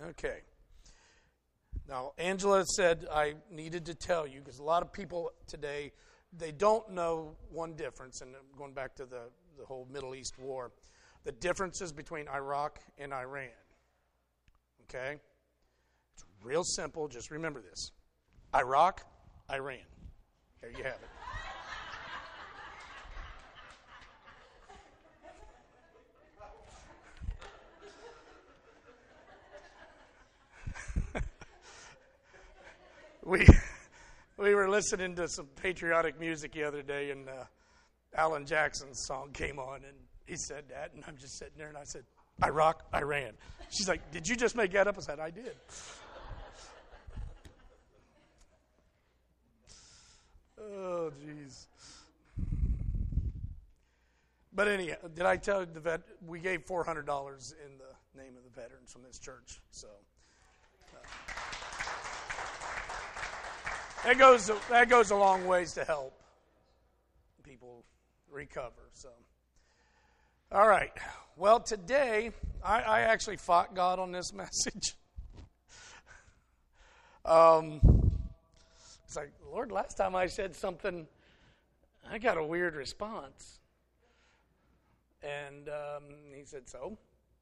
Okay. Now, Angela said I needed to tell you, because a lot of people today, they don't know one difference, and going back to the whole Middle East war, the differences between Iraq and Iran. Okay? It's real simple. Just remember this. Iraq, Iran. There you have it. We were listening to some patriotic music the other day, and Alan Jackson's song came on, and he said that, and I'm just sitting there, and I said, Iraq, Iran. She's like, did you just make that up? I said, I did. Oh, jeez. But anyhow, did I tell you we gave $400 in the name of the veterans from this church? So that goes a long ways to help people recover. So, all right. Well, today I actually fought God on this message. It's like, Lord, last time I said something, I got a weird response. And he said, so?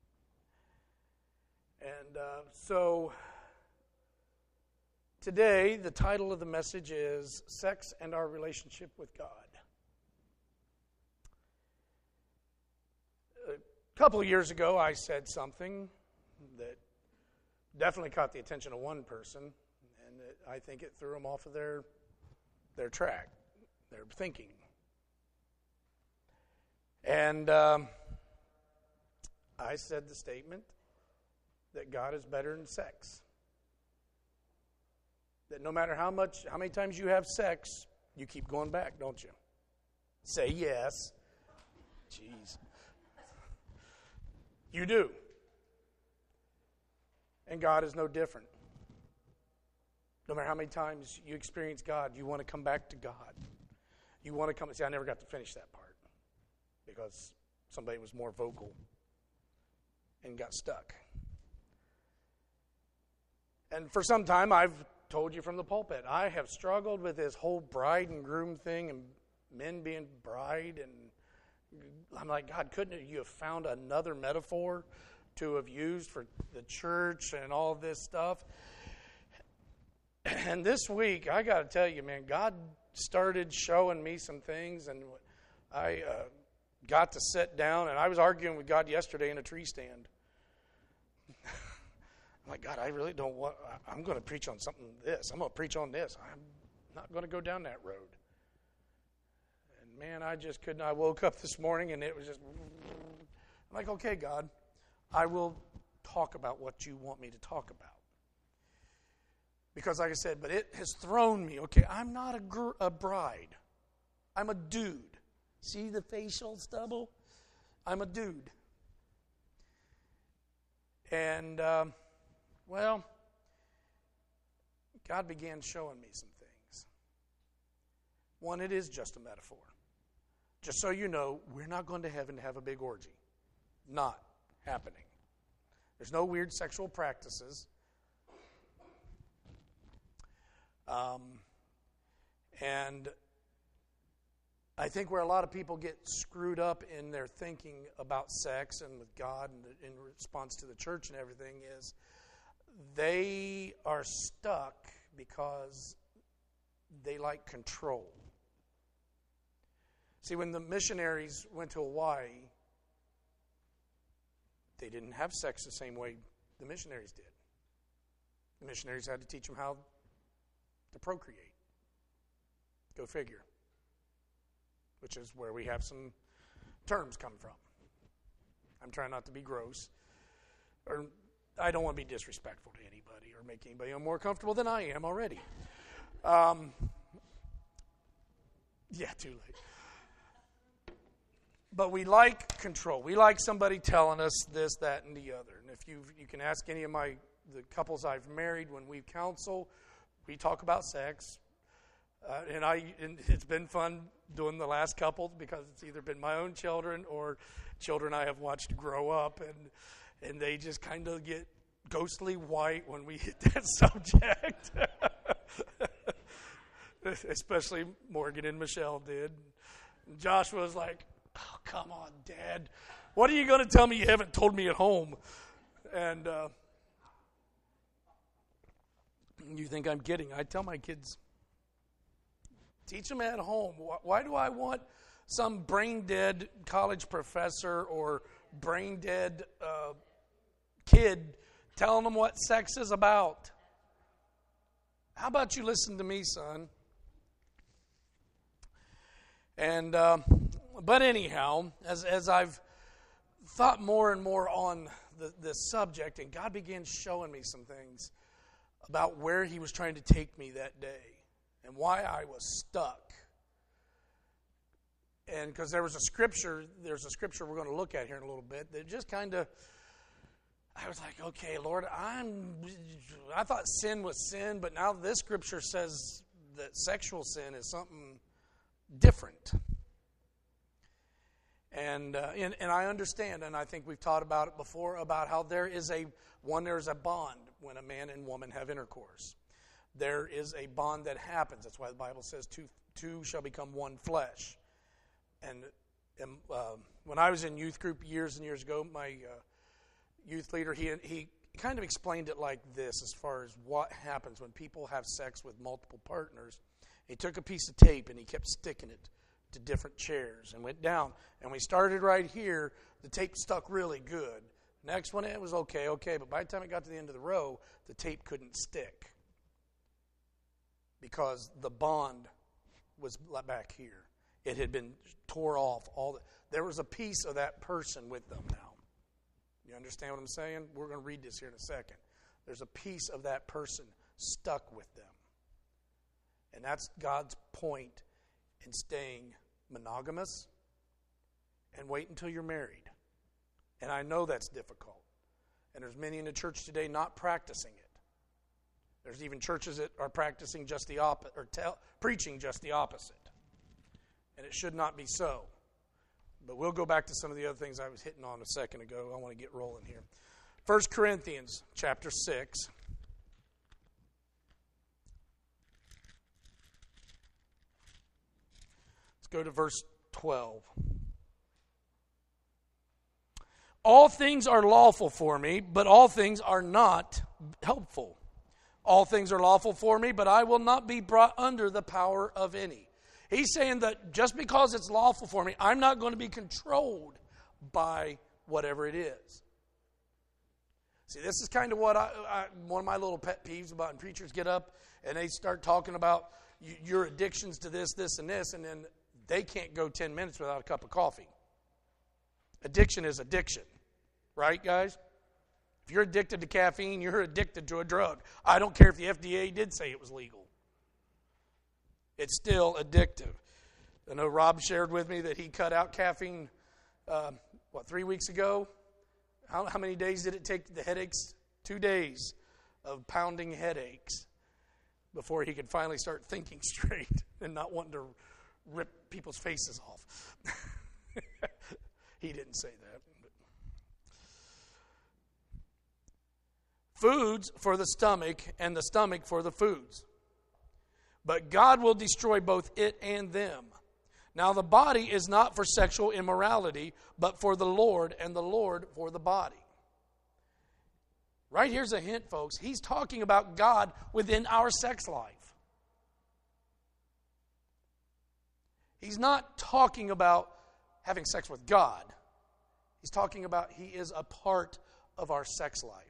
And so today, the title of the message is Sex and Our Relationship with God. A couple of years ago, I said something that definitely caught the attention of one person, and I think it threw them off of their track, their thinking. And I said the statement that God is better than sex. That no matter how many times you have sex, you keep going back, don't you? Say yes. Jeez. You do. And God is no different. No matter how many times you experience God, you want to come back to God. You want to come. See, I never got to finish that part because somebody was more vocal and got stuck. And for some time, I've told you from the pulpit, I have struggled with this whole bride and groom thing and men being bride. And I'm like, God, couldn't you have found another metaphor to have used for the church and all this stuff? And this week, I got to tell you, man, God started showing me some things, and I got to sit down, and I was arguing with God yesterday in a tree stand. I'm like, God, I really don't want, I'm going to preach on something this. I'm going to preach on this. I'm not going to go down that road. And man, I just couldn't. I woke up this morning, and it was just, I'm like, okay, God, I will talk about what you want me to talk about. Because like I said, but it has thrown me. Okay, I'm not a bride. I'm a dude. See the facial stubble? I'm a dude. And, well, God began showing me some things. One, it is just a metaphor. Just so you know, we're not going to heaven to have a big orgy. Not happening. There's no weird sexual practices. And I think where a lot of people get screwed up in their thinking about sex and with God and in response to the church and everything is they are stuck because they like control. See, when the missionaries went to Hawaii, they didn't have sex the same way the missionaries did. The missionaries had to teach them how to procreate. Go figure. Which is where we have some terms come from. I'm trying not to be gross. Or I don't want to be disrespectful to anybody or make anybody more comfortable than I am already. Yeah, too late. But we like control. We like somebody telling us this, that, and the other. And if you can ask any of the couples I've married when we counsel, we talk about sex. And it's been fun doing the last couple because it's either been my own children or children I have watched grow up, and they just kind of get ghostly white when we hit that subject. Especially Morgan and Michelle did. Joshua was like, oh, come on, Dad. What are you going to tell me you haven't told me at home? And you think I'm kidding. I tell my kids, teach them at home. Why do I want some brain-dead college professor or brain-dead kid telling them what sex is about? How about you listen to me, son? And but anyhow, as I've thought more and more on this subject, and God began showing me some things about where He was trying to take me that day and why I was stuck. And because there's a scripture we're going to look at here in a little bit that just kind of, I was like, okay, Lord, I thought sin was sin, but now this scripture says that sexual sin is something different. And I understand, and I think we've taught about it before, about how there is a bond when a man and woman have intercourse. There is a bond that happens. That's why the Bible says two shall become one flesh. And when I was in youth group years and years ago, my youth leader, he kind of explained it like this as far as what happens when people have sex with multiple partners. He took a piece of tape and he kept sticking it to different chairs and went down. And we started right here. The tape stuck really good. Next one, it was okay. But by the time it got to the end of the row, the tape couldn't stick because the bond was back here. It had been tore off. There was a piece of that person with them now. You understand what I'm saying? We're going to read this here in a second. There's a piece of that person stuck with them. And that's God's point in staying monogamous and wait until you're married. And I know that's difficult. And there's many in the church today not practicing it. There's even churches that are practicing just the opposite, or preaching just the opposite. And it should not be so. But we'll go back to some of the other things I was hitting on a second ago. I want to get rolling here. 1 Corinthians chapter 6. Let's go to verse 12. All things are lawful for me, but all things are not helpful. All things are lawful for me, but I will not be brought under the power of any. He's saying that just because it's lawful for me, I'm not going to be controlled by whatever it is. See, this is kind of what one of my little pet peeves about when preachers get up and they start talking about your addictions to this, and this, and then they can't go 10 minutes without a cup of coffee. Addiction is addiction. Right, guys? If you're addicted to caffeine, you're addicted to a drug. I don't care if the FDA did say it was legal. It's still addictive. I know Rob shared with me that he cut out caffeine, 3 weeks ago? How many days did it take the headaches? 2 days of pounding headaches before he could finally start thinking straight and not wanting to rip people's faces off. He didn't say that. Foods for the stomach, and the stomach for the foods. But God will destroy both it and them. Now the body is not for sexual immorality, but for the Lord, and the Lord for the body. Right here's a hint, folks. He's talking about God within our sex life. He's not talking about having sex with God. He's talking about He is a part of our sex life.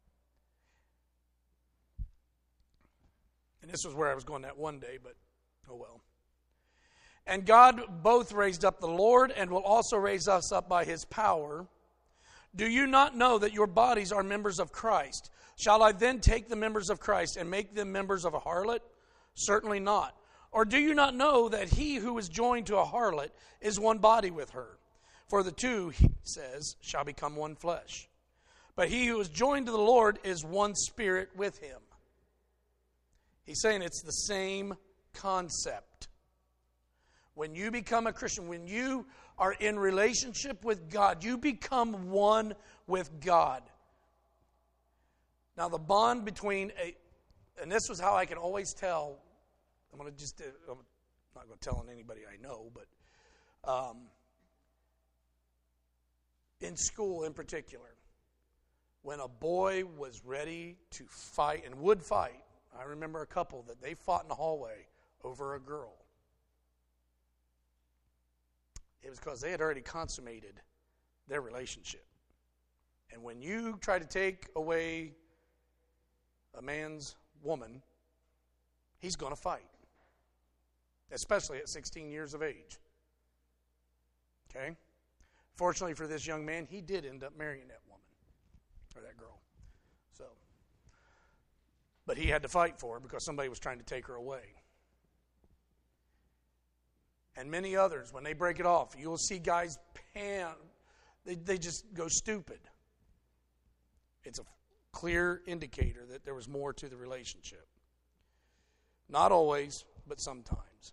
And this was where I was going that one day, but oh well. And God both raised up the Lord and will also raise us up by His power. Do you not know that your bodies are members of Christ? Shall I then take the members of Christ and make them members of a harlot? Certainly not. Or do you not know that he who is joined to a harlot is one body with her? For the two, he says, shall become one flesh. But he who is joined to the Lord is one spirit with Him. He's saying it's the same concept. When you become a Christian, when you are in relationship with God, you become one with God. Now, the bond between and this was how I can always tell. I'm not going to tell anybody I know, but in school in particular, when a boy was ready to fight and would fight, I remember a couple that they fought in the hallway over a girl. It was because they had already consummated their relationship. And when you try to take away a man's woman, he's going to fight, especially at 16 years of age. Okay? Fortunately for this young man, he did end up marrying that woman, or that girl. But he had to fight for her because somebody was trying to take her away. And many others, when they break it off, you'll see guys they just go stupid. It's a clear indicator that there was more to the relationship. Not always, but sometimes.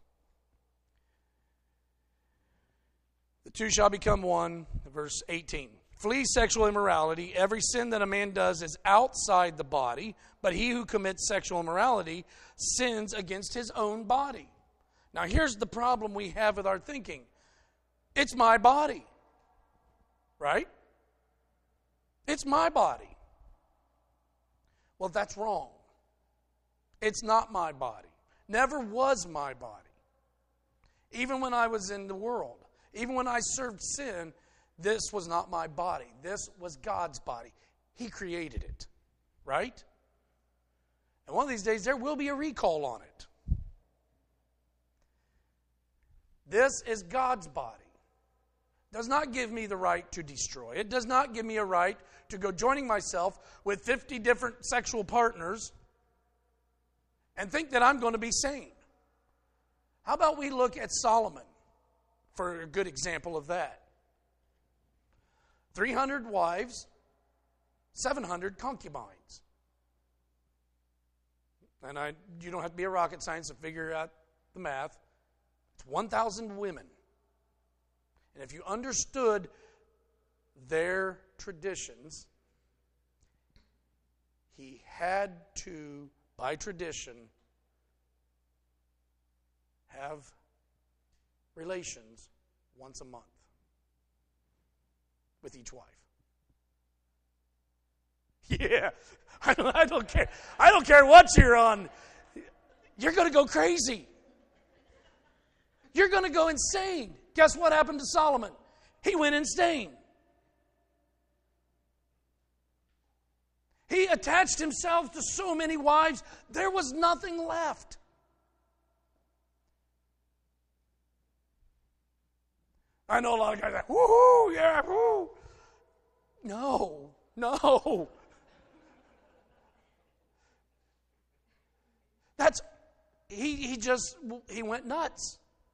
The two shall become one, verse 18. Flee sexual immorality. Every sin that a man does is outside the body, but he who commits sexual immorality sins against his own body. Now here's the problem we have with our thinking. It's my body. Right? It's my body. Well, that's wrong. It's not my body. Never was my body. Even when I was in the world, even when I served sin, this was not my body. This was God's body. He created it. Right? And one of these days there will be a recall on it. This is God's body. Does not give me the right to destroy it. Does not give me a right to go joining myself with 50 different sexual partners and think that I'm going to be sane. How about we look at Solomon for a good example of that? 300 wives, 700 concubines. And you don't have to be a rocket scientist to figure out the math. It's 1,000 women. And if you understood their traditions, he had to, by tradition, have relations once a month with each wife. Yeah, I don't care. I don't care what you're on. You're going to go crazy. You're going to go insane. Guess what happened to Solomon? He went insane. He attached himself to so many wives, there was nothing left. I know a lot of guys like, woohoo, yeah, woo. No. That's, he went nuts.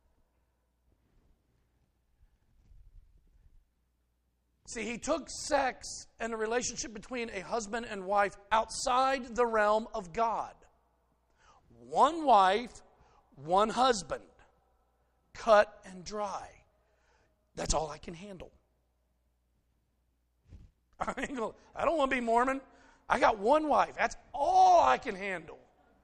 See, he took sex and a relationship between a husband and wife outside the realm of God. One wife, one husband, cut and dry. That's all I can handle. I don't want to be Mormon. I got one wife. That's all I can handle.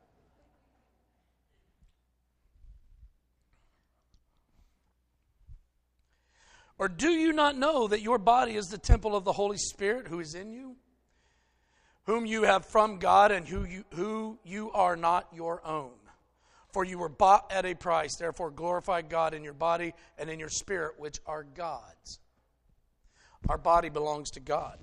Or do you not know that your body is the temple of the Holy Spirit who is in you, whom you have from God, and who you are not your own? For you were bought at a price. Therefore glorify God in your body and in your spirit, which are God's. Our body belongs to God.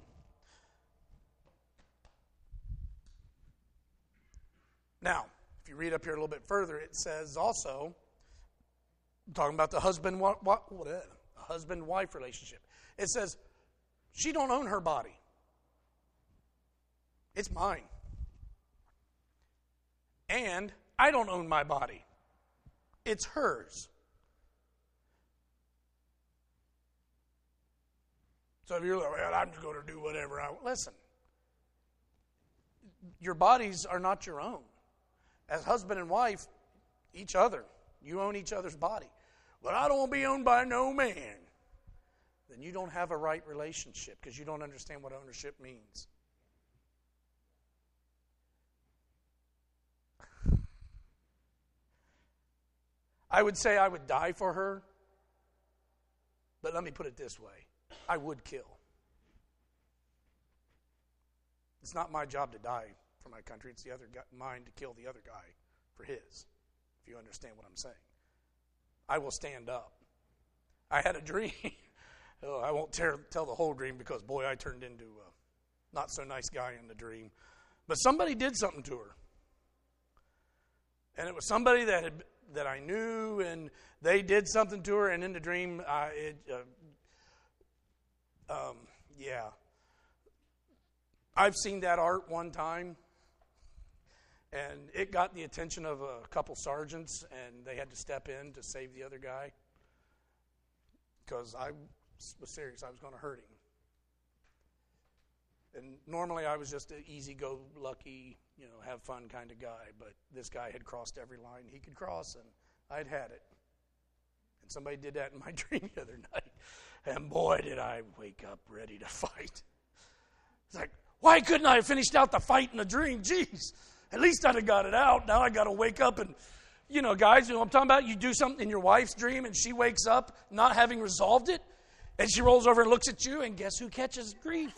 Now, if you read up here a little bit further, it says also, talking about the husband-wife relationship. It says, she don't own her body. It's mine. And I don't own my body. It's hers. So if you're like, well, I'm just going to do whatever I want. Listen, your bodies are not your own. As husband and wife, each other. You own each other's body. But I don't want to be owned by no man. Then you don't have a right relationship because you don't understand what ownership means. I would say I would die for her, but let me put it this way. I would kill. It's not my job to die for my country. It's the other guy, mine to kill the other guy for his, if you understand what I'm saying. I will stand up. I had a dream. I won't tell the whole dream because, boy, I turned into a not-so-nice guy in the dream. But somebody did something to her. And it was somebody that I knew, and they did something to her, and in the dream, I've seen that art one time, and it got the attention of a couple sergeants, and they had to step in to save the other guy because I was serious. I was going to hurt him. And normally I was just an easy-go-lucky, have fun kind of guy, but this guy had crossed every line he could cross, and I'd had it. And somebody did that in my dream the other night, and boy, did I wake up ready to fight. It's like, why couldn't I have finished out the fight in the dream? Jeez, at least I'd have got it out. Now I got to wake up and, guys, you know what I'm talking about? You do something in your wife's dream, and she wakes up not having resolved it, and she rolls over and looks at you, and guess who catches grief?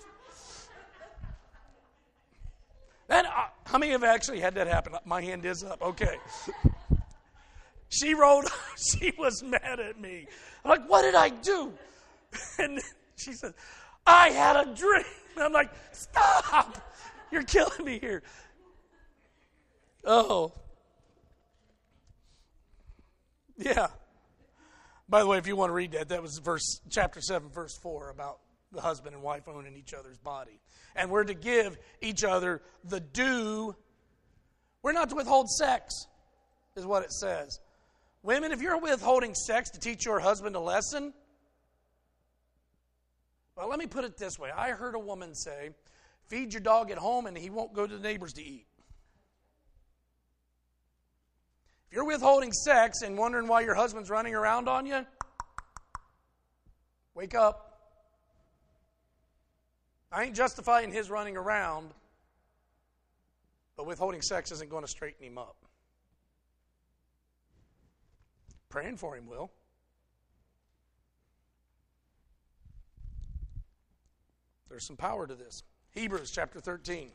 And how many have actually had that happen? My hand is up. Okay. She was mad at me. I'm like, what did I do? And she said, I had a dream. And I'm like, stop. You're killing me here. Oh. Yeah. By the way, if you want to read that was chapter 7, verse 4, about the husband and wife owning each other's body. And we're to give each other the due. We're not to withhold sex, is what it says. Women, if you're withholding sex to teach your husband a lesson, well, let me put it this way. I heard a woman say, feed your dog at home and he won't go to the neighbors to eat. If you're withholding sex and wondering why your husband's running around on you, wake up. I ain't justifying his running around, but withholding sex isn't going to straighten him up. Praying for him will. There's some power to this. Hebrews chapter 13.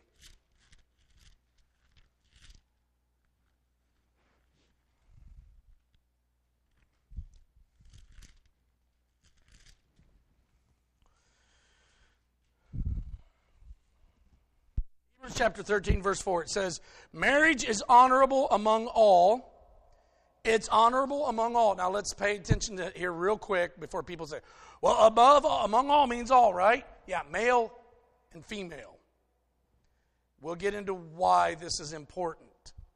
Chapter 13, verse 4, it says, marriage is honorable among all. It's honorable among all. Now, let's pay attention to here real quick before people say, well, among all means all, right? Yeah, male and female. We'll get into why this is important.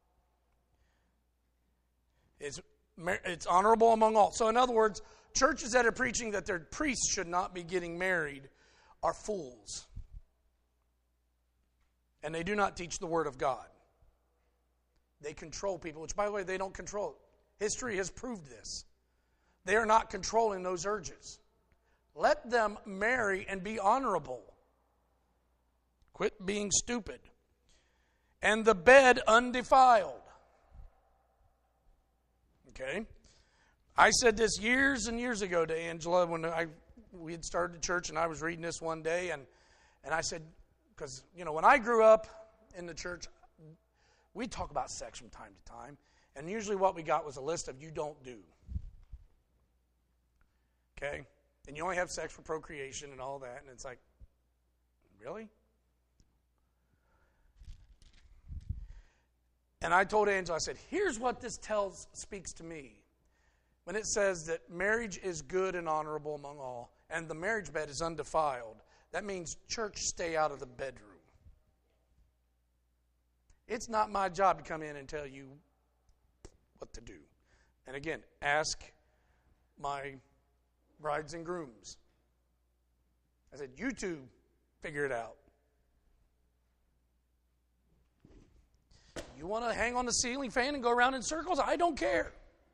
It's honorable among all. So, in other words, churches that are preaching that their priests should not be getting married are fools. And they do not teach the Word of God. They control people, which, by the way, they don't control. History has proved this. They are not controlling those urges. Let them marry and be honorable. Quit being stupid. And the bed undefiled. Okay? I said this years and years ago to Angela when we had started the church, and I was reading this one day, and I said, because, when I grew up in the church, we'd talk about sex from time to time. And usually what we got was a list of you don't do. Okay? And you only have sex for procreation and all that. And it's like, really? And I told Angela, I said, here's what this speaks to me. When it says that marriage is good and honorable among all, and the marriage bed is undefiled, that means church stay out of the bedroom. It's not my job to come in and tell you what to do. And again, ask my brides and grooms. I said, you two figure it out. You want to hang on the ceiling fan and go around in circles? I don't care.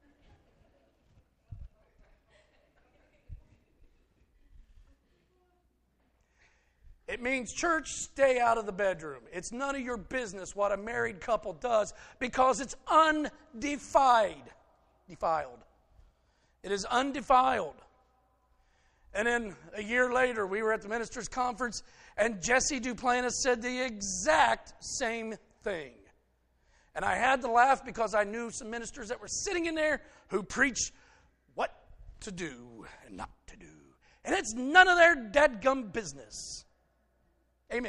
It means, church, stay out of the bedroom. It's none of your business what a married couple does because it's undefined. defiled. It is undefiled. And then a year later, we were at the ministers' conference, and Jesse Duplantis said the exact same thing. And I had to laugh because I knew some ministers that were sitting in there who preach what to do and not to do. And it's none of their dadgum business. Amen.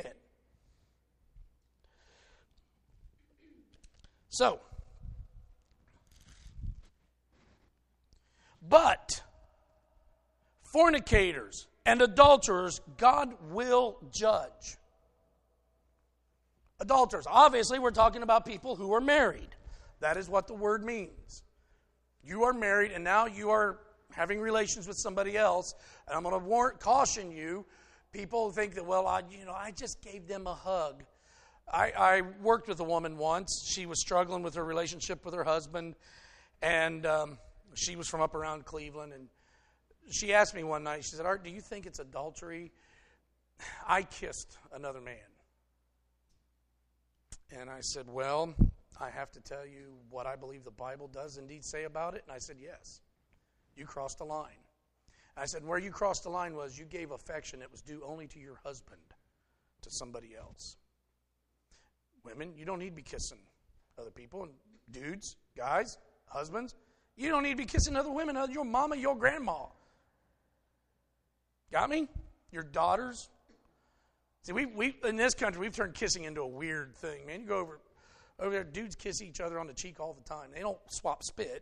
So, but fornicators and adulterers, God will judge. Adulterers. Obviously, we're talking about people who are married. That is what the word means. You are married, and now you are having relations with somebody else. And I'm going to caution you. People think that, well, I just gave them a hug. I worked with a woman once. She was struggling with her relationship with her husband, and she was from up around Cleveland, and she asked me one night, she said, Art, do you think it's adultery? I kissed another man. And I said, well, I have to tell you what I believe the Bible does indeed say about it. And I said, yes, you crossed a line. And I said, where you crossed the line was you gave affection that was due only to your husband to somebody else. Women, you don't need to be kissing other people. And dudes, guys, husbands, you don't need to be kissing other women, your mama, your grandma. Got me? Your daughters. See, we in this country, we've turned kissing into a weird thing, man. You go over there, dudes kiss each other on the cheek all the time. They don't swap spit.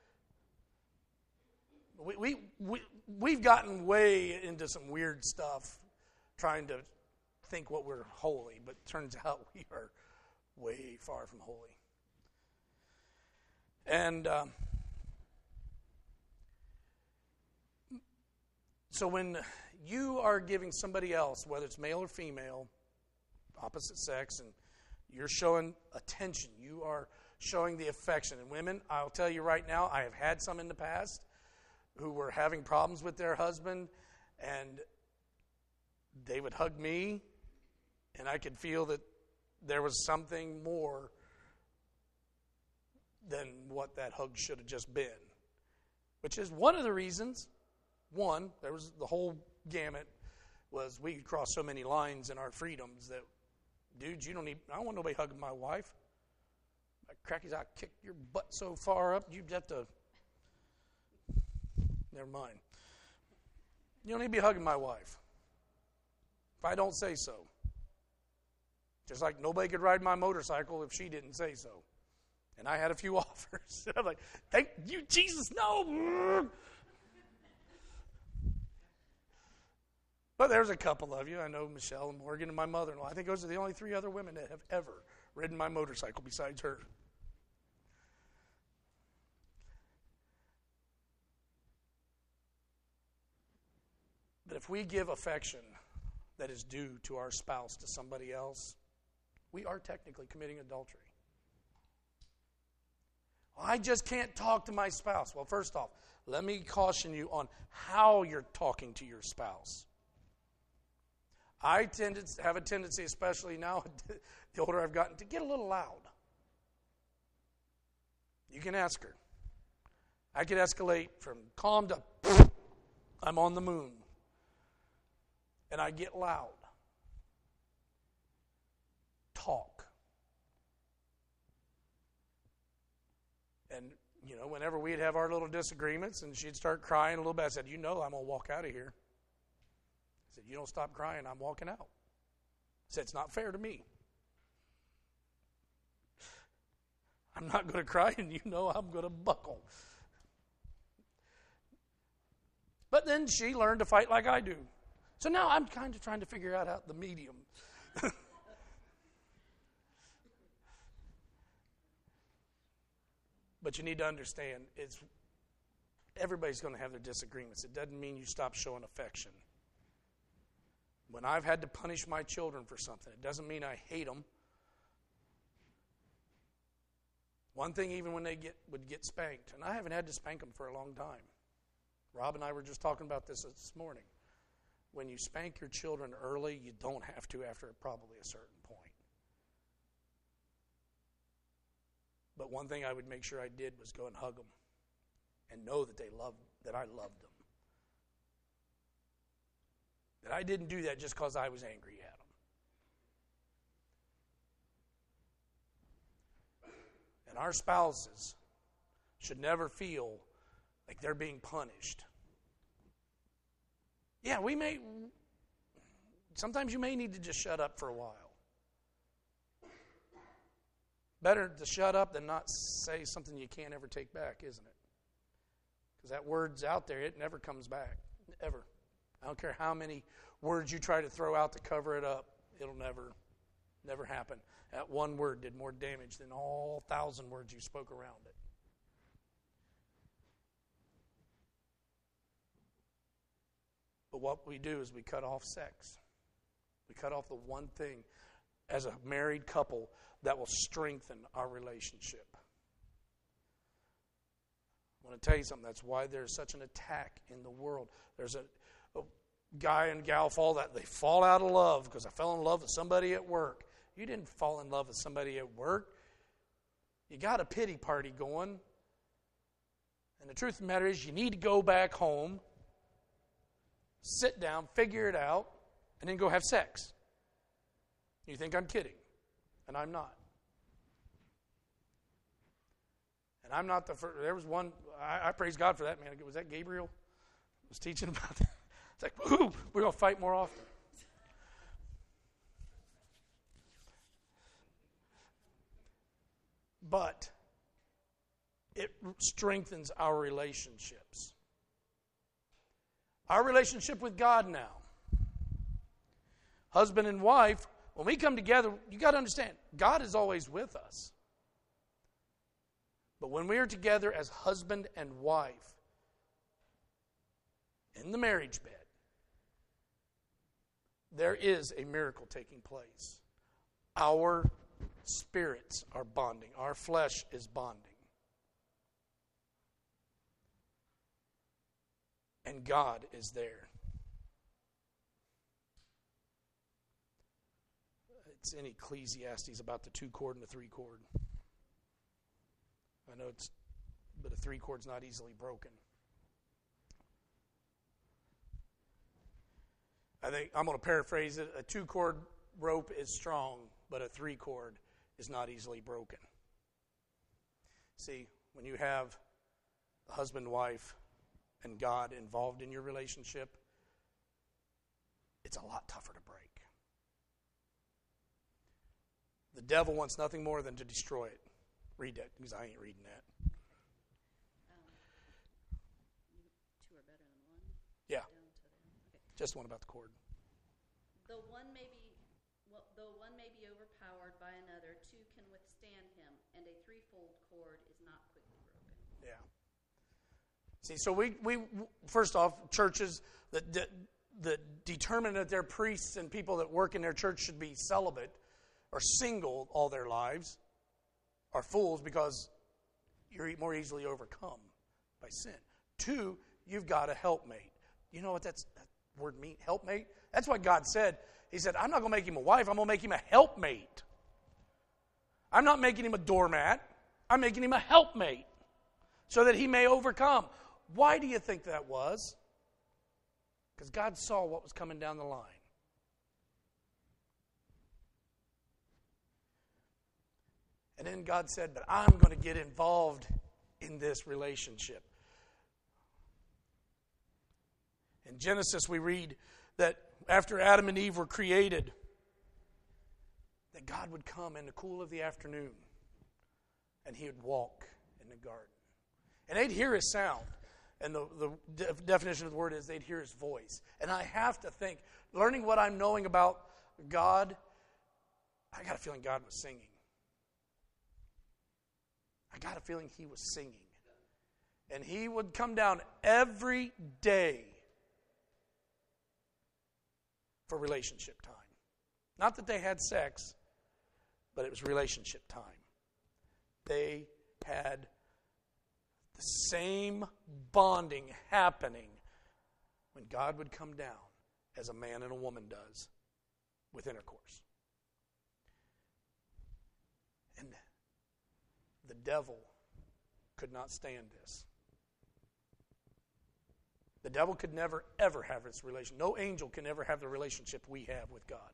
We've gotten way into some weird stuff trying to think what we're holy, but it turns out we are way far from holy. And so when you are giving somebody else, whether it's male or female, opposite sex, and you're showing attention, you are showing the affection. And women, I'll tell you right now, I have had some in the past who were having problems with their husband, and they would hug me, and I could feel that there was something more than what that hug should have just been. Which is one of the reasons, there was the whole gamut, was we crossed so many lines in our freedoms that, dudes, I don't want nobody hugging my wife. Crackies, I kicked your butt so far up, you'd have to, never mind. You don't need to be hugging my wife if I don't say so. Just like nobody could ride my motorcycle if she didn't say so. And I had a few offers. I'm like, thank you, Jesus, no. But there's a couple of you. I know Michelle and Morgan and my mother-in-law. I think those are the only 3 other women that have ever ridden my motorcycle besides her. But if we give affection that is due to our spouse to somebody else, we are technically committing adultery. Well, I just can't talk to my spouse. Well, first off, let me caution you on how you're talking to your spouse. I have a tendency, especially now, the older I've gotten, to get a little loud. You can ask her. I could escalate from calm to I'm on the moon. And I get loud. Talk. And, whenever we'd have our little disagreements and she'd start crying a little bit, I said, I'm going to walk out of here. I said, you don't stop crying, I'm walking out. I said, it's not fair to me. I'm not going to cry, and I'm going to buckle. But then she learned to fight like I do. So now I'm kind of trying to figure out the medium. But you need to understand, everybody's going to have their disagreements. It doesn't mean you stop showing affection. When I've had to punish my children for something, it doesn't mean I hate them. One thing, even when they would get spanked, and I haven't had to spank them for a long time. Rob and I were just talking about this morning. When you spank your children early, you don't have to after probably a certain point. But one thing I would make sure I did was go and hug them and know that that I loved them. That I didn't do that just because I was angry at them. And our spouses should never feel like they're being punished. Yeah, sometimes you may need to just shut up for a while. Better to shut up than not say something you can't ever take back, isn't it? Because that word's out there, it never comes back. Ever. I don't care how many words you try to throw out to cover it up, it'll never happen. That one word did more damage than all 1,000 words you spoke around it. But what we do is we cut off sex. We cut off the one thing as a married couple that will strengthen our relationship. I want to tell you something. That's why there's such an attack in the world. There's a guy and gal they fall out of love because I fell in love with somebody at work. You didn't fall in love with somebody at work. You got a pity party going. And the truth of the matter is you need to go back home, sit down, figure it out, and then go have sex. You think I'm kidding, and I'm not. And I'm not the first. There was one, I praise God for that, man. Was that Gabriel? Was teaching about that. It's like, ooh, we're going to fight more often. But it strengthens our relationships. Our relationship with God now. Husband and wife, when we come together, you got to understand, God is always with us. But when we are together as husband and wife in the marriage bed, there is a miracle taking place. Our spirits are bonding. Our flesh is bonding. And God is there. It's in Ecclesiastes about the 2-chord and the 3-chord. I know but a 3-chord's not easily broken. I think I'm going to paraphrase it. A 2-chord rope is strong, but a 3-chord is not easily broken. See, when you have a husband, wife, and God involved in your relationship, it's a lot tougher to break. The devil wants nothing more than to destroy it. Read that, because I ain't reading that. Two are better than one? Yeah. Okay. Just one about the cord. Though one may be overpowered by another, two can withstand him, and a threefold cord is not quickly broken. Yeah. See, so we first off, churches that determine that their priests and people that work in their church should be celibate or single all their lives are fools, because you're more easily overcome by sin. 2, you've got a helpmate. You know what that word means? Helpmate? That's what God said. He said, I'm not going to make him a wife. I'm going to make him a helpmate. I'm not making him a doormat. I'm making him a helpmate so that he may overcome. Why do you think that was? Because God saw what was coming down the line. And then God said, but I'm going to get involved in this relationship. In Genesis, we read that after Adam and Eve were created, that God would come in the cool of the afternoon and he would walk in the garden. And they'd hear his sound. And the definition of the word is they'd hear his voice. And I have to think, learning what I'm knowing about God, I got a feeling God was singing. I got a feeling he was singing. And he would come down every day for relationship time. Not that they had sex, but it was relationship time. They had the same bonding happening when God would come down as a man and a woman does with intercourse. And the devil could not stand this. The devil could never, ever have this relation. No angel can ever have the relationship we have with God.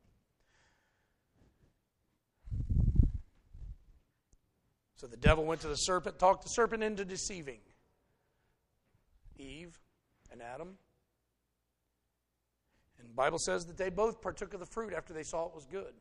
So the devil went to the serpent, talked the serpent into deceiving Eve and Adam. And the Bible says that they both partook of the fruit after they saw it was good.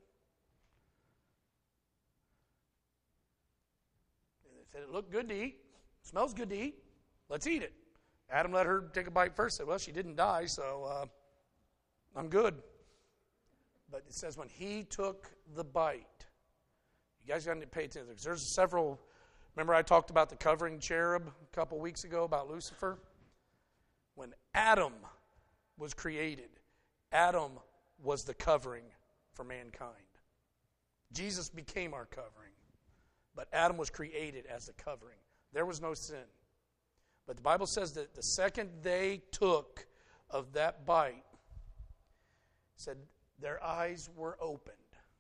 And they said it looked good to eat, it smells good to eat, let's eat it. Adam let her take a bite first, said, well, she didn't die, so I'm good. But it says when he took the bite, you guys got to pay attention. There's several. Remember I talked about the covering cherub a couple weeks ago about Lucifer? When Adam was created, Adam was the covering for mankind. Jesus became our covering. But Adam was created as the covering. There was no sin. But the Bible says that the second they took of that bite, said their eyes were opened.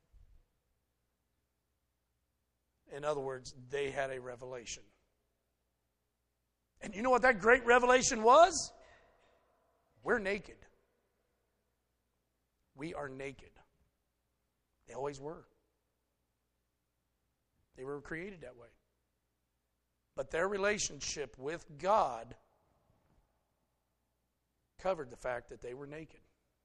In other words, they had a revelation. And you know what that great revelation was? We're naked. We are naked. They always were. They were created that way. But their relationship with God covered the fact that they were naked.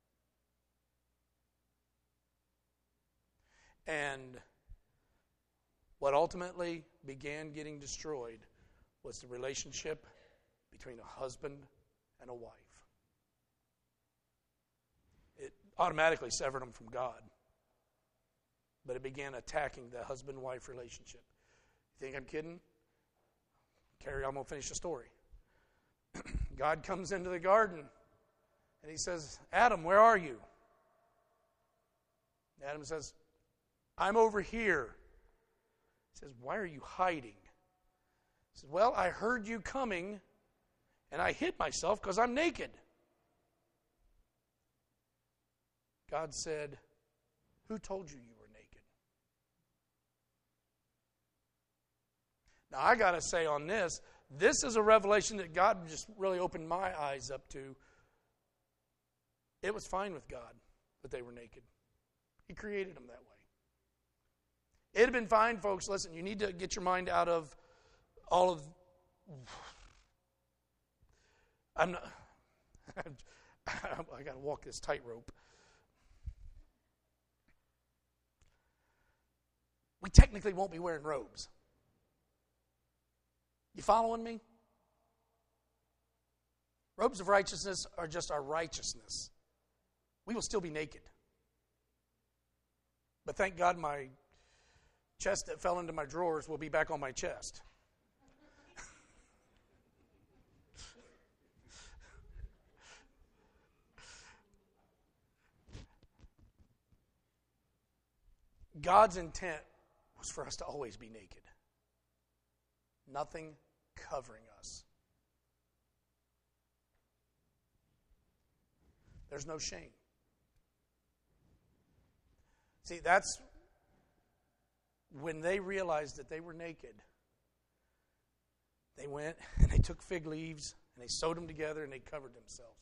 And what ultimately began getting destroyed was the relationship between a husband and a wife. It automatically severed them from God. But it began attacking the husband-wife relationship. You think I'm kidding? Carrie, I'm going to finish the story. God comes into the garden and he says, Adam, where are you? Adam says, I'm over here. He says, why are you hiding? He says, well, I heard you coming and I hid myself because I'm naked. God said, who told you you were naked? Now, I got to say on this is a revelation that God just really opened my eyes up to. It was fine with God that they were naked. He created them that way. It had been fine, folks. Listen, you need to get your mind out of all of... I got to walk this tightrope. We technically won't be wearing robes. You following me? Robes of righteousness are just our righteousness. We will still be naked. But thank God my chest that fell into my drawers will be back on my chest. God's intent was for us to always be naked. Nothing covering us. There's no shame. See, that's when they realized that they were naked. They went and they took fig leaves and they sewed them together and they covered themselves.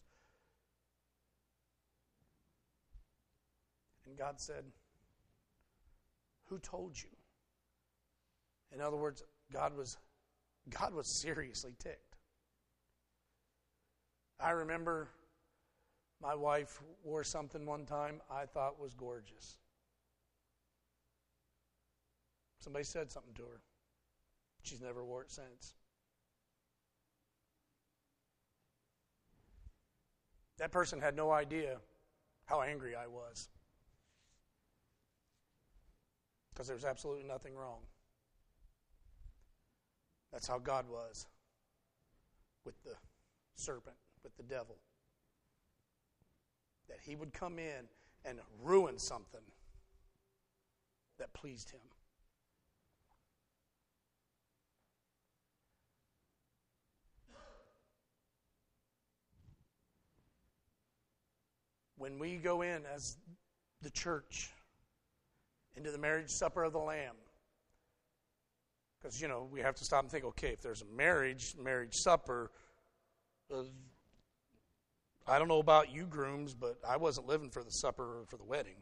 And God said, who told you? In other words, God was seriously ticked. I remember my wife wore something one time I thought was gorgeous. Somebody said something to her. She's never wore it since. That person had no idea how angry I was. Because there was absolutely nothing wrong. That's how God was with the serpent, with the devil. That he would come in and ruin something that pleased him. When we go in as the church into the marriage supper of the Lamb, because, we have to stop and think, okay, if there's a marriage supper, I don't know about you grooms, but I wasn't living for the supper or for the wedding.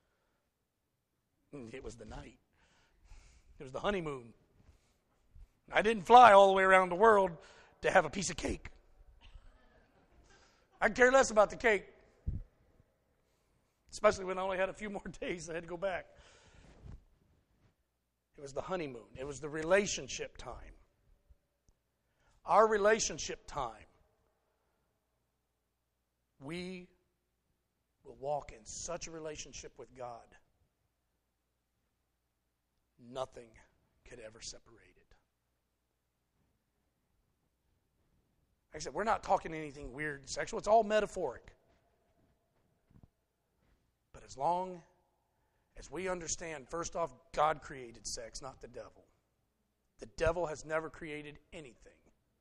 It was the night. It was the honeymoon. I didn't fly all the way around the world to have a piece of cake. I care less about the cake. Especially when I only had a few more days. I had to go back. It was the honeymoon. It was the relationship time. Our relationship time. We will walk in such a relationship with God. Nothing could ever separate it. Like I said, we're not talking anything weird sexual. It's all metaphoric. But as long as we understand, first off, God created sex, not the devil. The devil has never created anything.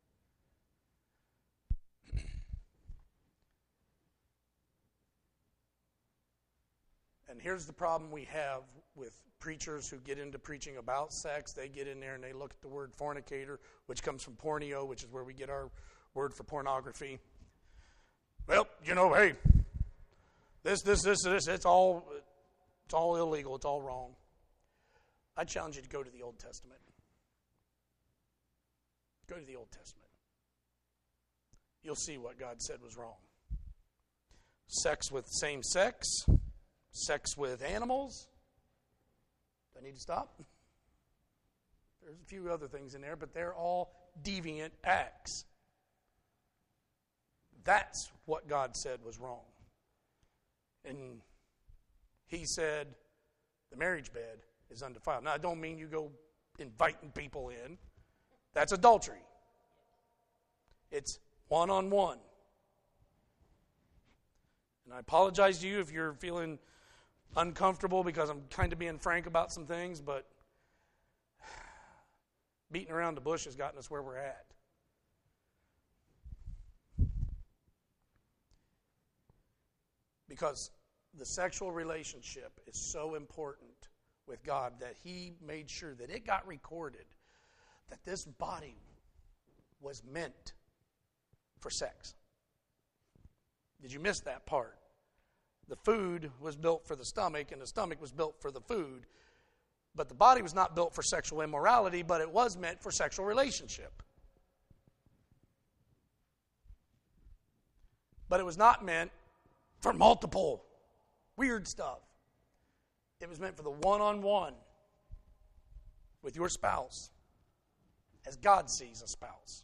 And here's the problem we have with preachers who get into preaching about sex. They get in there and they look at the word fornicator, which comes from porneo, which is where we get our word for pornography. Well, hey, this, it's all illegal. It's all wrong. I challenge you to go to the Old Testament. Go to the Old Testament. You'll see what God said was wrong. Sex with same sex. Sex with animals. Do I need to stop? There's a few other things in there, but they're all deviant acts. That's what God said was wrong. And He said the marriage bed is undefiled. Now, I don't mean you go inviting people in. That's adultery. It's one-on-one. And I apologize to you if you're feeling uncomfortable because I'm kind of being frank about some things, but beating around the bush has gotten us where we're at. Because the sexual relationship is so important with God that He made sure that it got recorded that this body was meant for sex. Did you miss that part? The food was built for the stomach, and the stomach was built for the food. But the body was not built for sexual immorality, but it was meant for sexual relationship. But it was not meant for multiple weird stuff. It was meant for the one-on-one with your spouse, as God sees a spouse.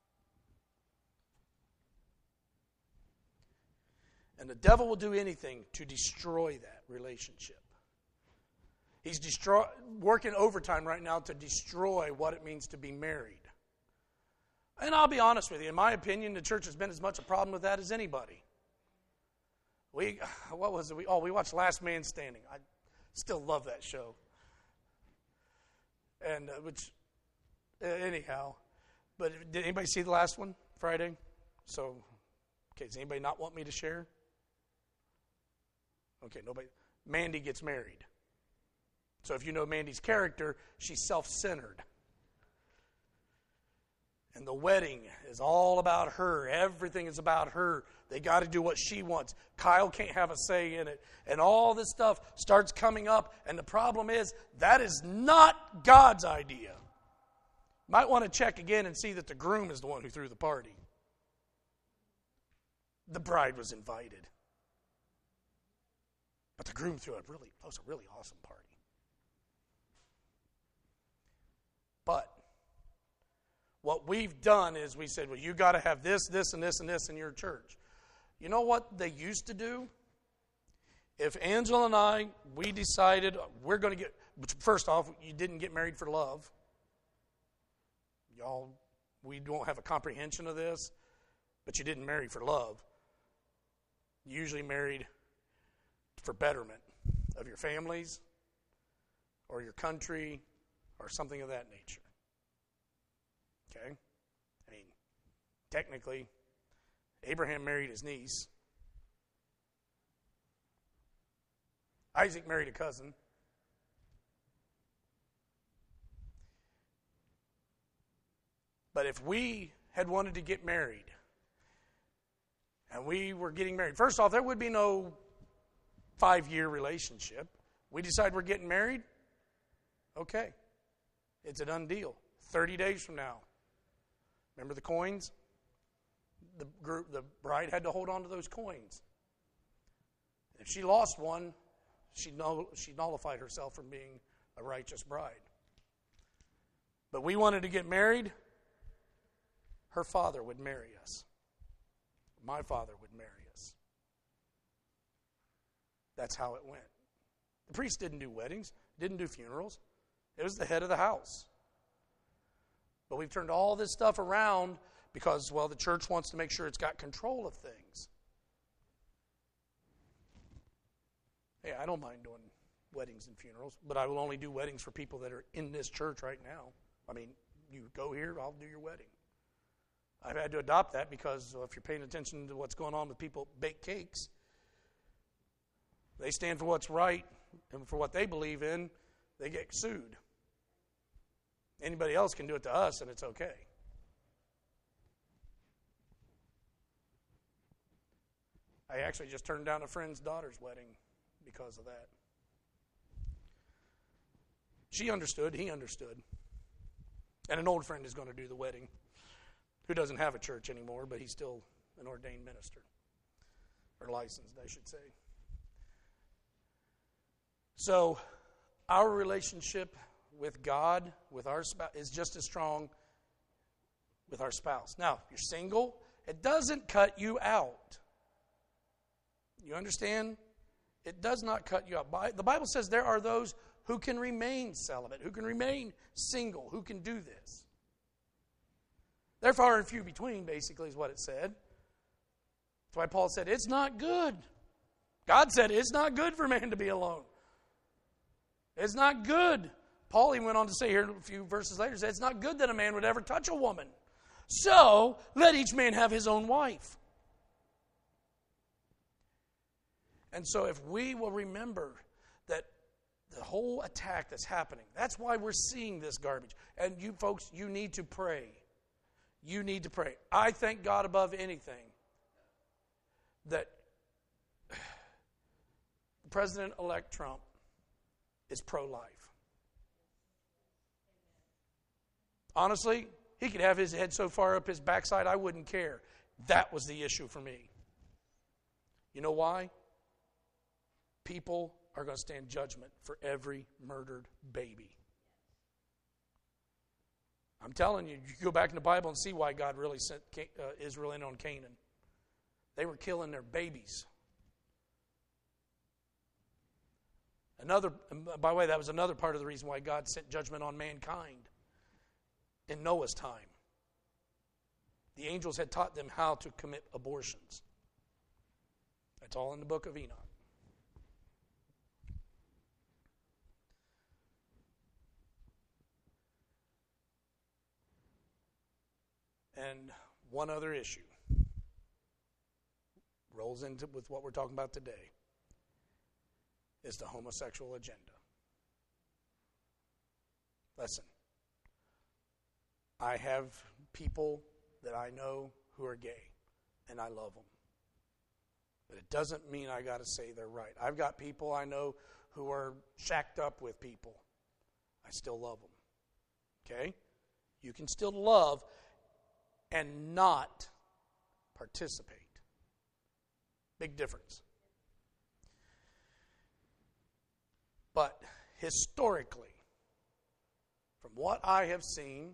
And the devil will do anything to destroy that relationship. He's working overtime right now to destroy what it means to be married. And I'll be honest with you, in my opinion, the church has been as much a problem with that as anybody. We watched Last Man Standing. I still love that show. And anyhow, but did anybody see the last one Friday? So, okay, does anybody not want me to share? Okay, nobody. Mandy gets married. So if you know Mandy's character, she's self-centered. And the wedding is all about her. Everything is about her. They got to do what she wants. Kyle can't have a say in it. And all this stuff starts coming up. And the problem is, that is not God's idea. Might want to check again and see that the groom is the one who threw the party. The bride was invited. But the groom that was a really awesome party. But what we've done is we said, well, you got to have this, this, and this, and this in your church. You know what they used to do? If Angela and I, we decided we're going to first off, you didn't get married for love. Y'all, we don't have a comprehension of this, but you didn't marry for love. You usually married for betterment of your families or your country or something of that nature. Okay? I mean, technically, Abraham married his niece. Isaac married a cousin. But if we had wanted to get married and we were getting married. First off, there would be no 5-year relationship. We decide we're getting married. Okay. It's a done deal. 30 days from now. Remember the coins? The bride had to hold on to those coins. If she lost one, she nullified herself from being a righteous bride. But we wanted to get married. Her father would marry us. My father would marry us. That's how it went. The priest didn't do weddings, didn't do funerals. It was the head of the house. But we've turned all this stuff around because, well, the church wants to make sure it's got control of things. Hey, I don't mind doing weddings and funerals, but I will only do weddings for people that are in this church right now. I mean, you go here, I'll do your wedding. I've had to adopt that because if you're paying attention to what's going on with people that bake cakes, they stand for what's right and for what they believe in, they get sued. Anybody else can do it to us, and it's okay. I actually just turned down a friend's daughter's wedding because of that. She understood, he understood. And an old friend is going to do the wedding, who doesn't have a church anymore, but he's still an ordained minister. Or licensed, I should say. So, our relationship with God, with our spouse, is just as strong with our spouse. Now, if you're single, it doesn't cut you out. You understand? It does not cut you out. The Bible says there are those who can remain celibate, who can remain single, who can do this. They're far and few between, basically, is what it said. That's why Paul said, it's not good. God said, it's not good for man to be alone. It's not good. Paul even went on to say here a few verses later, said, it's not good that a man would ever touch a woman. So, let each man have his own wife. And so if we will remember that the whole attack that's happening, that's why we're seeing this garbage. And you folks, you need to pray. You need to pray. I thank God above anything that President-elect Trump is pro-life. Honestly, he could have his head so far up his backside, I wouldn't care. That was the issue for me. You know why? People are going to stand judgment for every murdered baby. I'm telling you, you go back in the Bible and see why God really sent Israel in on Canaan. They were killing their babies. By the way, that was another part of the reason why God sent judgment on mankind in Noah's time. The angels had taught them how to commit abortions. That's all in the book of Enoch. And one other issue rolls into with what we're talking about today is the homosexual agenda. Listen, I have people that I know who are gay, and I love them. But it doesn't mean I got to say they're right. I've got people I know who are shacked up with people. I still love them. Okay? You can still love and not participate. Big difference. But historically, from what I have seen,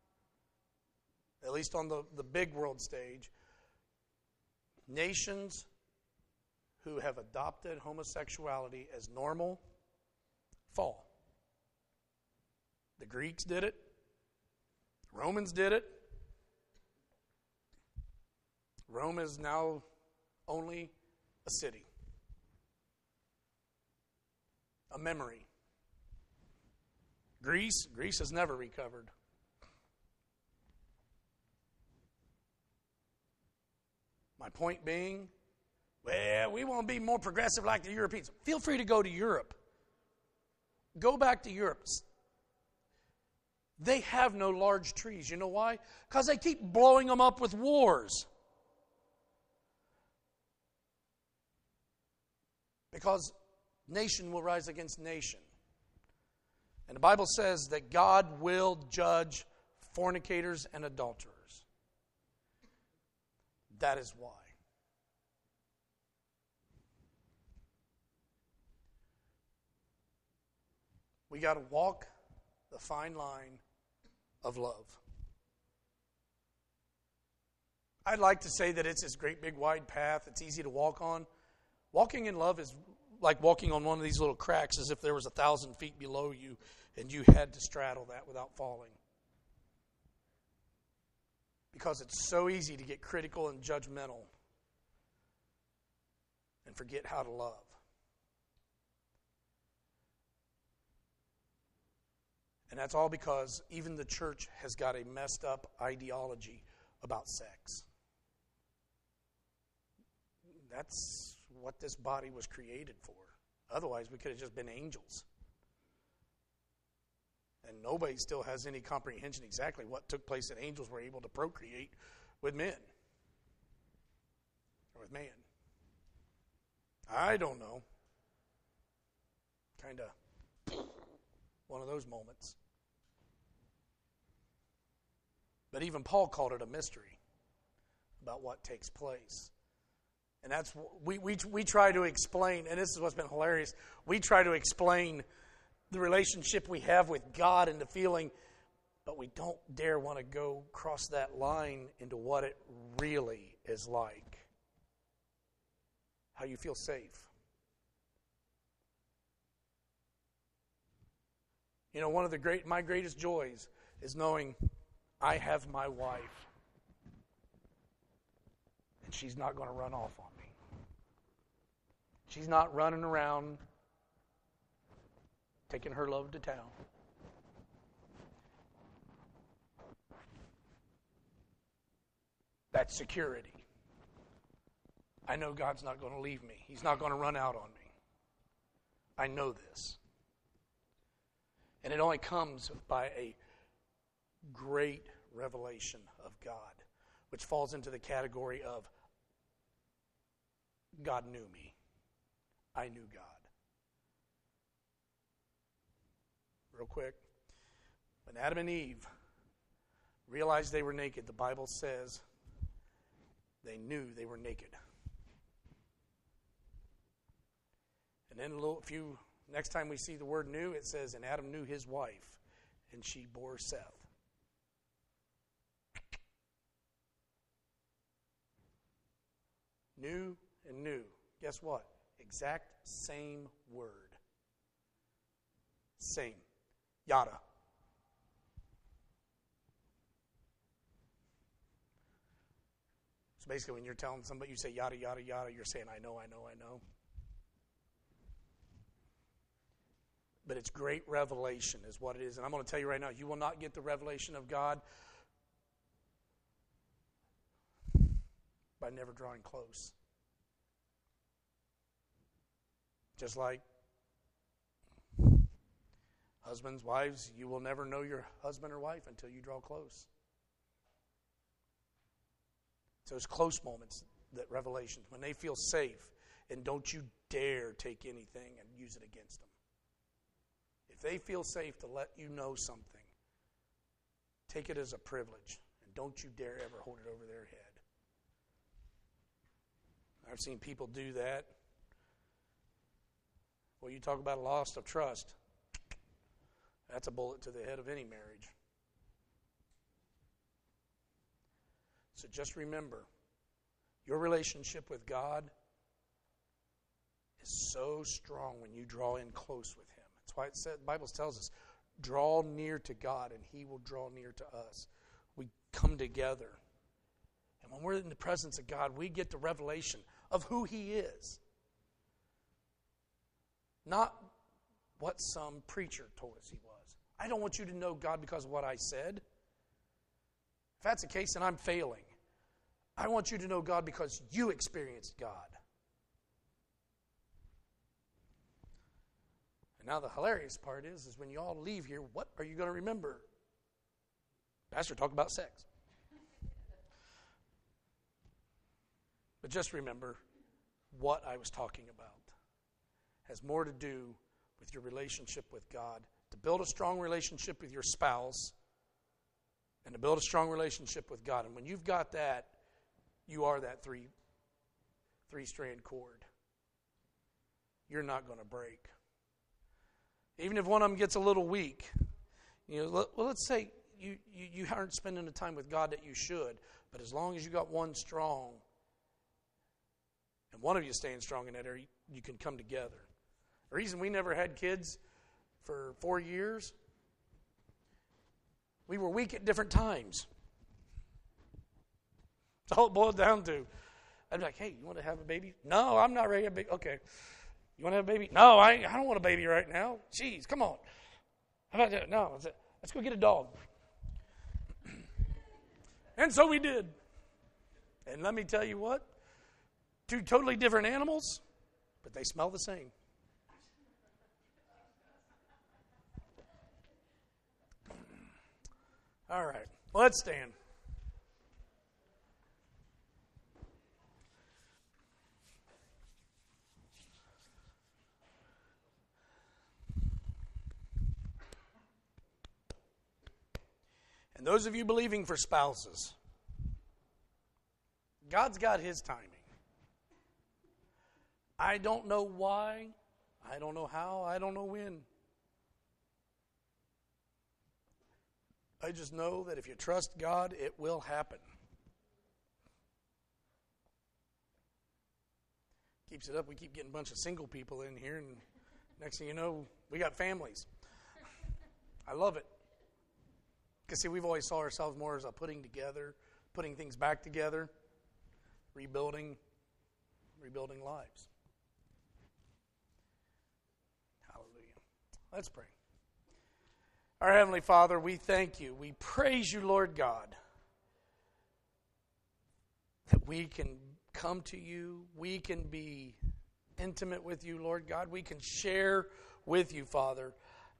at least on the big world stage, nations who have adopted homosexuality as normal fall. The Greeks did it. The Romans did it. Rome is now only a city, a memory. Greece has never recovered. My point being, well, we want to be more progressive like the Europeans. Feel free to go to Europe. Go back to Europe. They have no large trees. You know why? Because they keep blowing them up with wars. Because nation will rise against nation. And the Bible says that God will judge fornicators and adulterers. That is why. We got to walk the fine line of love. I'd like to say that it's this great big wide path. It's easy to walk on. Walking in love is like walking on one of these little cracks as if there was 1,000 feet below you and you had to straddle that without falling. Because it's so easy to get critical and judgmental and forget how to love. And that's all because even the church has got a messed up ideology about sex. That's what this body was created for. Otherwise, we could have just been angels. And nobody still has any comprehension exactly what took place that angels were able to procreate with men. Or with man. I don't know. Kind of one of those moments. But even Paul called it a mystery about what takes place. And that's we try to explain, and this is what's been hilarious. We try to explain the relationship we have with God and the feeling, but we don't dare want to go cross that line into what it really is like. How you feel safe. You know, one of my greatest joys is knowing I have my wife, and she's not going to run off on me. She's not running around taking her love to town. That's security. I know God's not going to leave me. He's not going to run out on me. I know this. And it only comes by a great revelation of God, which falls into the category of God knew me. I knew God. Real quick. When Adam and Eve realized they were naked, the Bible says they knew they were naked. And then next time we see the word knew, it says, and Adam knew his wife, and she bore Seth. Knew and knew. Guess what? Exact same word. Same. Yada. So basically when you're telling somebody, you say yada, yada, yada, you're saying, I know, I know, I know. But it's great revelation is what it is. And I'm going to tell you right now, you will not get the revelation of God by never drawing close. Just like husbands, wives, you will never know your husband or wife until you draw close. It's those close moments, that revelations, when they feel safe, and don't you dare take anything and use it against them. If they feel safe to let you know something, take it as a privilege, and don't you dare ever hold it over their head. I've seen people do that. Well, you talk about a loss of trust. That's a bullet to the head of any marriage. So just remember, your relationship with God is so strong when you draw in close with Him. That's why the Bible tells us, draw near to God and He will draw near to us. We come together. And when we're in the presence of God, we get the revelation of who He is. Not what some preacher told us He was. I don't want you to know God because of what I said. If that's the case, then I'm failing. I want you to know God because you experienced God. And now the hilarious part is when you all leave here, what are you going to remember? Pastor talked about sex. But just remember what I was talking about. has more to do with your relationship with God. To build a strong relationship with your spouse and to build a strong relationship with God. And when you've got that, you are that three-strand cord. You're not going to break. Even if one of them gets a little weak, let's say you aren't spending the time with God that you should, but as long as you got one strong, and one of you staying strong in that area, you can come together. The reason we never had kids for 4 years, we were weak at different times. That's all it boiled down to. I'd be like, hey, you want to have a baby? No, I'm not ready to have a baby. Okay. You want to have a baby? No, I don't want a baby right now. Jeez, come on. How about that? No, let's go get a dog. And so we did. And let me tell you what, 2 totally different animals, but they smell the same. All right, well, let's stand. And those of you believing for spouses, God's got His timing. I don't know why, I don't know how, I don't know when. I just know that if you trust God, it will happen. Keeps it up, we keep getting a bunch of single people in here, and next thing you know, we got families. I love it. Because, see, we've always saw ourselves more as a putting things back together, rebuilding lives. Hallelujah. Let's pray. Our Heavenly Father, we thank you. We praise you, Lord God, that we can come to you. We can be intimate with you, Lord God. We can share with you, Father,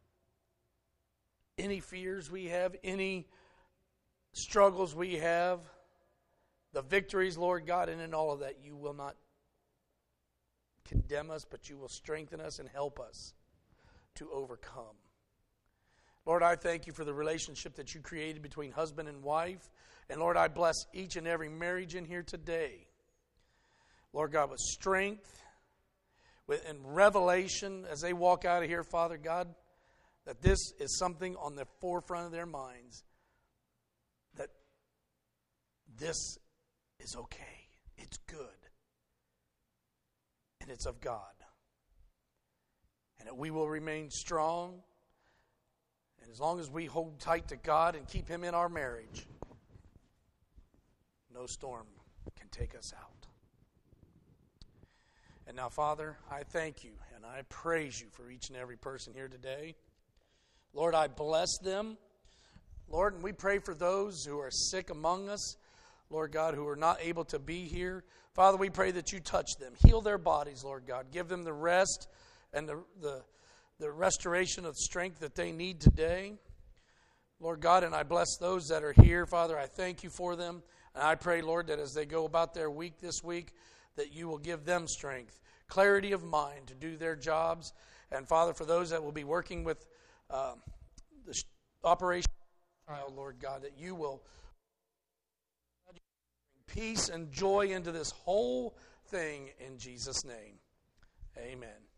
any fears we have, any struggles we have, the victories, Lord God, and in all of that, you will not condemn us, but you will strengthen us and help us to overcome. Lord, I thank you for the relationship that you created between husband and wife. And Lord, I bless each and every marriage in here today. Lord God, with strength and revelation as they walk out of here, Father God, that this is something on the forefront of their minds, that this is okay, it's good, and it's of God. And that we will remain strong, and as long as we hold tight to God and keep Him in our marriage, no storm can take us out. And now, Father, I thank you and I praise you for each and every person here today. Lord, I bless them. Lord, and we pray for those who are sick among us, Lord God, who are not able to be here. Father, we pray that you touch them. Heal their bodies, Lord God. Give them the rest and the restoration of strength that they need today. Lord God, and I bless those that are here. Father, I thank you for them. And I pray, Lord, that as they go about their week this week, that you will give them strength, clarity of mind to do their jobs. And Father, for those that will be working with the operation, Lord God, that you will bring peace and joy into this whole thing in Jesus' name. Amen.